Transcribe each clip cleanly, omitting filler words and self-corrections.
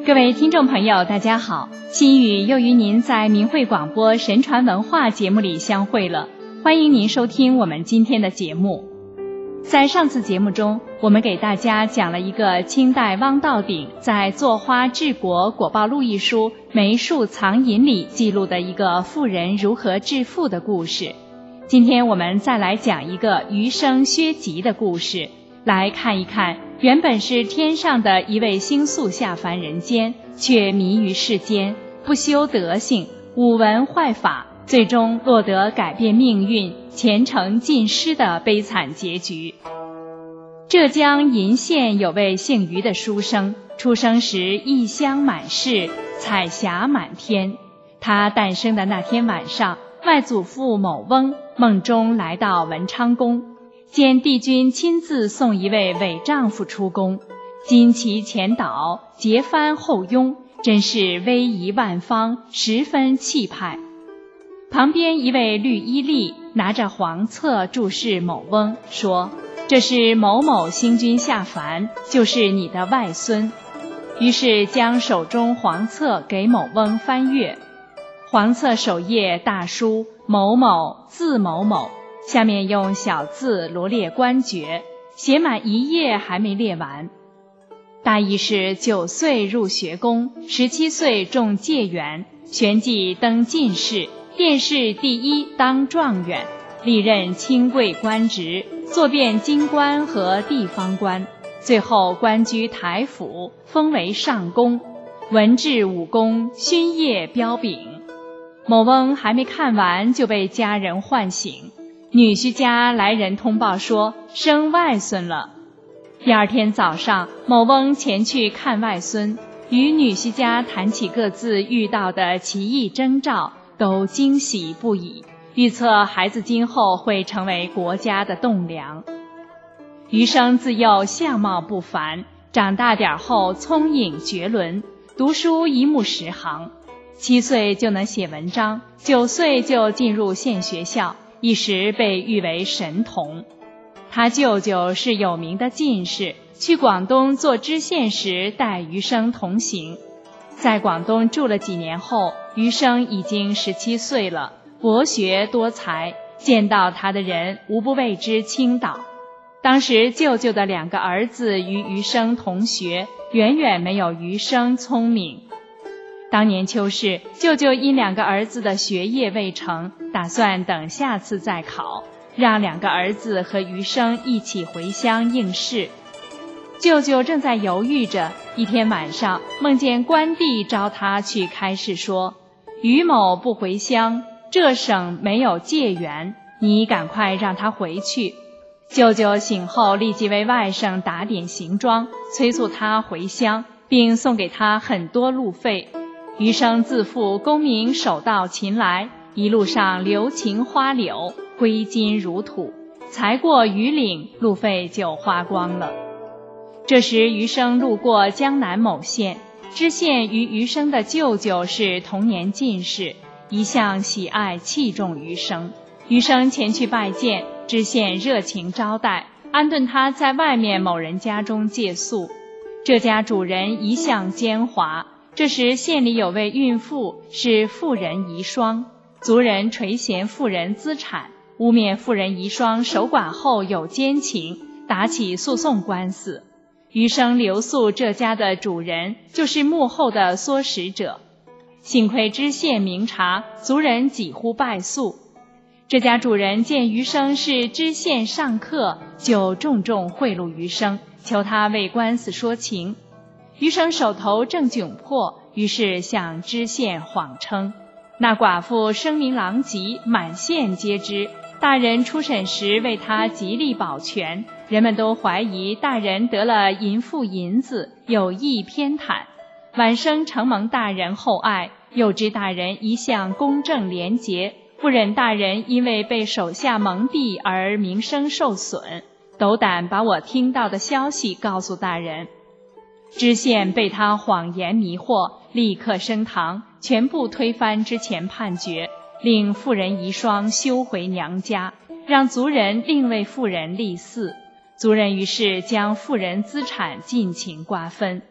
各位听众朋友大家好，心语又与您在明慧广播神传文化节目里相会了，欢迎您收听我们今天的节目。在上次节目中，我们给大家讲了一个清代汪道鼎在《坐花治国果报录》一书梅树藏隐里记录的一个妇人如何致富的故事。今天我们再来讲一个余生薛吉的故事，来看一看原本是天上的一位星宿下凡人间，却迷于世间，不修德性，舞文坏法，最终落得改变命运、前程尽失的悲惨结局。浙江鄞县有位姓余的书生，出生时异香满室，彩霞满天。他诞生的那天晚上，外祖父某翁梦中来到文昌宫，见帝君亲自送一位伪丈夫出宫，旌旗前导，结幡后拥，真是威仪万方，十分气派。旁边一位绿衣吏拿着黄册注视某翁，说：“这是某某星君下凡，就是你的外孙。”于是将手中黄册给某翁翻阅，黄册首页大书某某字某某，下面用小字罗列官爵，写满一页还没列完。大意是9岁入学宫，17岁中解元，旋即登进士，殿试第一当状元，历任清贵官职，做遍京官和地方官，最后官居台府，封为上公，文治武功，勋业彪炳。某翁还没看完就被家人唤醒，女婿家来人通报说生外孙了。第二天早上，某翁前去看外孙，与女婿家谈起各自遇到的奇异征兆，都惊喜不已，预测孩子今后会成为国家的栋梁。余生自幼相貌不凡，长大点后聪颖绝伦，读书一目十行，7岁就能写文章，9岁就进入县学校，一时被誉为神童。他舅舅是有名的进士，去广东做知县时带余生同行。在广东住了几年后，余生已经17岁了，博学多才，见到他的人无不为之倾倒。当时舅舅的2个儿子与余生同学，远远没有余生聪明。当年秋试，舅舅因2个儿子的学业未成，打算等下次再考，让2个儿子和余生一起回乡应试。舅舅正在犹豫着，一天晚上梦见关帝召他去开示说：“余某不回乡，这省没有解元，你赶快让他回去。”舅舅醒后立即为外甥打点行装，催促他回乡，并送给他很多路费。余生自负功名手到擒来，一路上留情花柳，挥金如土，才过榆岭，路费就花光了。这时余生路过江南某县，知县与余生的舅舅是同年进士，一向喜爱器重余生。余生前去拜见，知县热情招待，安顿他在外面某人家中借宿。这家主人一向奸猾，这时县里有位孕妇是妇人遗孀，族人垂涎妇人资产，污蔑妇人遗孀守寡后有奸情，打起诉讼官司。余生留宿这家的主人就是幕后的唆使者，幸亏知县明察，族人几乎败诉。这家主人见余生是知县上客，就重重贿赂余生，求他为官司说情。余生手头正窘迫，于是向知县谎称那寡妇声名狼藉，满县皆知，大人出审时为他极力保全，人们都怀疑大人得了淫妇银子，有意偏袒。晚生承蒙大人厚爱，又知大人一向公正廉洁，不忍大人因为被手下蒙蔽而名声受损，斗胆把我听到的消息告诉大人。知县被他谎言迷惑，立刻升堂，全部推翻之前判决，令妇人遗孀休回娘家，让族人另为妇人立嗣。族人于是将妇人资产尽情瓜分。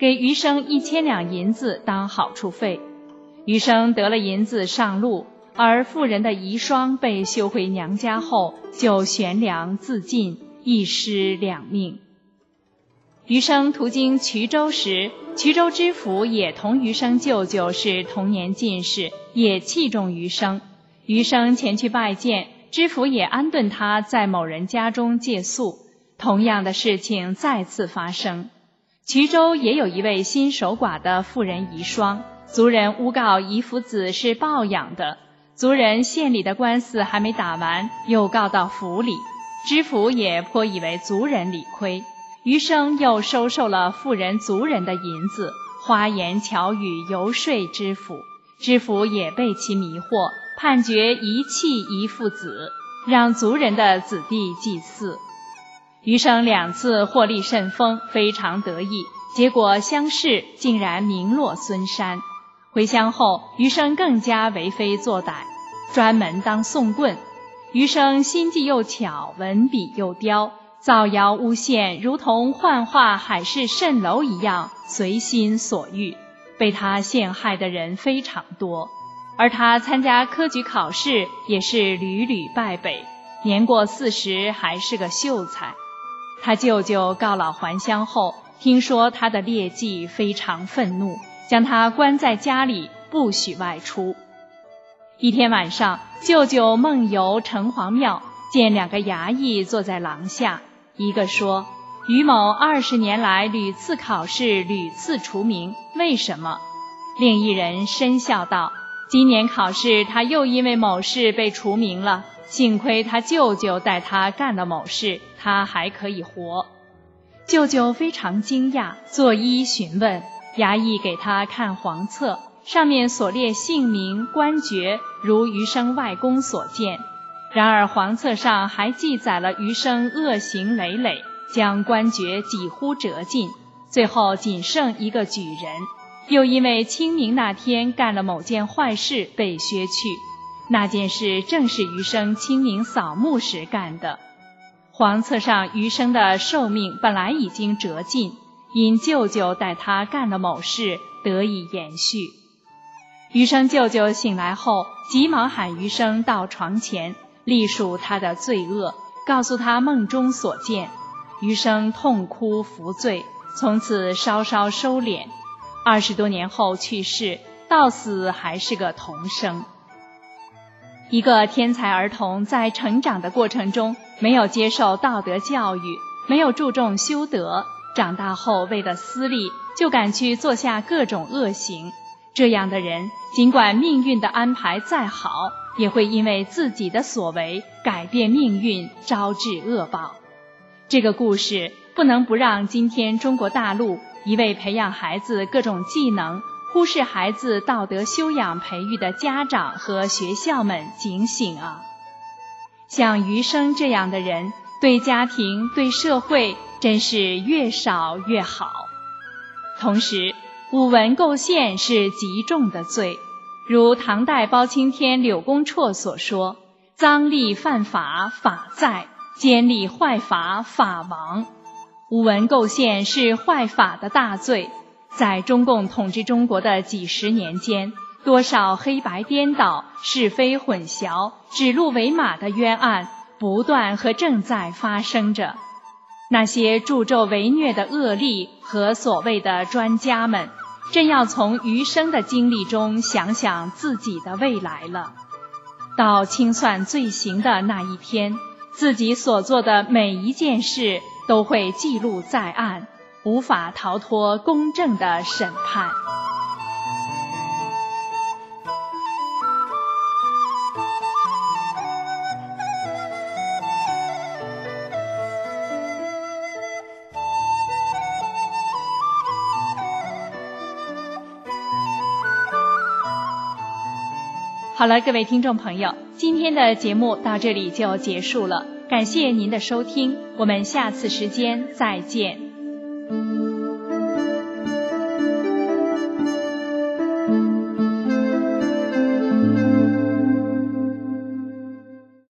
给余生1000两银子当好处费。余生得了银子上路，而妇人的遗孀被休回娘家后，就悬梁自尽，一尸两命。余生途经衢州时，衢州知府也同余生舅舅是同年进士，也器重余生。余生前去拜见，知府也安顿他在某人家中借宿。同样的事情再次发生。衢州也有一位新守寡的妇人遗孀，族人诬告遗夫子是抱养的，族人县里的官司还没打完，又告到府里，知府也颇以为族人理亏，余生又收受了妇人族人的银子，花言巧语游说知府，知府也被其迷惑，判决遗弃遗父子，让族人的子弟祭祀。余生2次获利甚丰，非常得意，结果乡试竟然名落孙山。回乡后，余生更加为非作歹，专门当讼棍。余生心计又巧，文笔又刁，造谣诬陷如同幻化海市蜃楼一样，随心所欲，被他陷害的人非常多。而他参加科举考试也是屡屡败北，年过40还是个秀才。他舅舅告老还乡后，听说他的劣迹，非常愤怒，将他关在家里，不许外出。一天晚上，舅舅梦游城隍庙，见2个衙役坐在廊下，一个说：“余某20年来屡次考试，屡次除名，为什么？”另一人深笑道：“今年考试他又因为某事被除名了，幸亏他舅舅带他干了某事，他还可以活。”舅舅非常惊讶，作揖询问，衙役给他看黄册，上面所列姓名官爵如余生外公所见，然而黄册上还记载了余生恶行累累，将官爵几乎折尽，最后仅剩一个举人，又因为清明那天干了某件坏事被削去，那件事正是余生清明扫墓时干的。黄册上余生的寿命本来已经折尽，因舅舅带他干了某事，得以延续。余生舅舅醒来后，急忙喊余生到床前，历数他的罪恶，告诉他梦中所见。余生痛哭服罪，从此稍稍收敛。20多年后去世，到死还是个童生。一个天才儿童在成长的过程中没有接受道德教育，没有注重修德，长大后为了私利就敢去做下各种恶行，这样的人尽管命运的安排再好，也会因为自己的所为改变命运，招致恶报。这个故事不能不让今天中国大陆一味培养孩子各种技能，忽视孩子道德修养培育的家长和学校们警醒啊！像余生这样的人，对家庭对社会真是越少越好。同时，舞文构陷是极重的罪，如唐代包青天柳公绰所说：“赃吏犯法，法在；奸吏坏法，法亡。”舞文构陷是坏法的大罪，在中共统治中国的几十年间，多少黑白颠倒、是非混淆、指鹿为马的冤案不断和正在发生着。那些助纣为虐的恶吏和所谓的专家们，正要从余生的经历中想想自己的未来了。到清算罪行的那一天，自己所做的每一件事都会记录在案，无法逃脱公正的审判。好了，各位听众朋友，今天的节目到这里就结束了，感谢您的收听，我们下次时间再见。